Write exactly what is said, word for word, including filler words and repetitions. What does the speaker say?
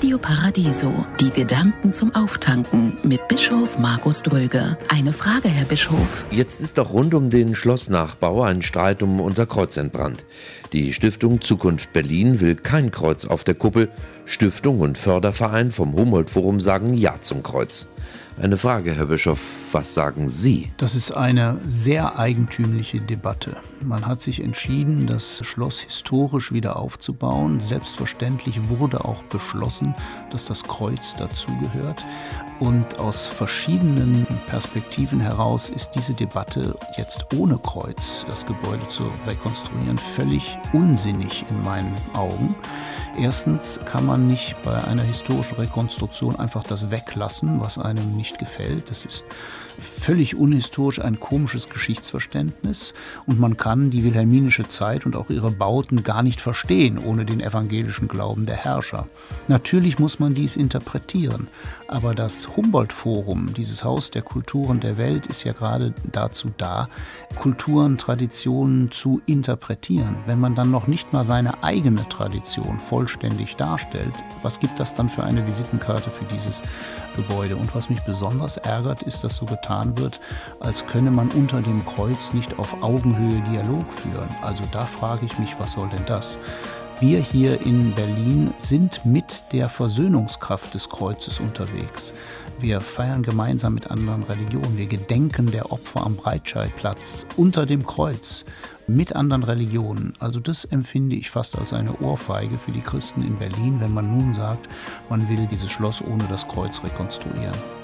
Radio Paradiso, die Gedanken zum Auftanken mit Bischof Markus Dröge. Eine Frage, Herr Bischof. Jetzt ist doch rund um den Schlossnachbau ein Streit um unser Kreuz entbrannt. Die Stiftung Zukunft Berlin will kein Kreuz auf der Kuppel. Stiftung und Förderverein vom Humboldt-Forum sagen Ja zum Kreuz. Eine Frage, Herr Bischof, was sagen Sie? Das ist eine sehr eigentümliche Debatte. Man hat sich entschieden, das Schloss historisch wieder aufzubauen. Selbstverständlich wurde auch beschlossen, dass das Kreuz dazugehört. Und aus verschiedenen Perspektiven heraus ist diese Debatte jetzt ohne Kreuz, das Gebäude zu rekonstruieren, völlig unsinnig in meinen Augen. Erstens kann man nicht bei einer historischen Rekonstruktion einfach das weglassen, was einem nicht gefällt. Das ist völlig unhistorisch, ein komisches Geschichtsverständnis. Und man kann die wilhelminische Zeit und auch ihre Bauten gar nicht verstehen, ohne den evangelischen Glauben der Herrscher. Natürlich muss man dies interpretieren. Aber das Humboldt-Forum, dieses Haus der Kulturen der Welt, ist ja gerade dazu da, Kulturen, Traditionen zu interpretieren. Wenn man dann noch nicht mal seine eigene Tradition vollständig darstellt, was gibt das dann für eine Visitenkarte für dieses Gebäude? Und was mich besonders ärgert, ist, dass so getan wird, als könne man unter dem Kreuz nicht auf Augenhöhe Dialog führen. Also da frage ich mich, was soll denn das? Wir hier in Berlin sind mit der Versöhnungskraft des Kreuzes unterwegs. Wir feiern gemeinsam mit anderen Religionen. Wir gedenken der Opfer am Breitscheidplatz unter dem Kreuz mit anderen Religionen. Also das empfinde ich fast als eine Ohrfeige für die Christen in Berlin, wenn man nun sagt, man will dieses Schloss ohne das Kreuz rekonstruieren.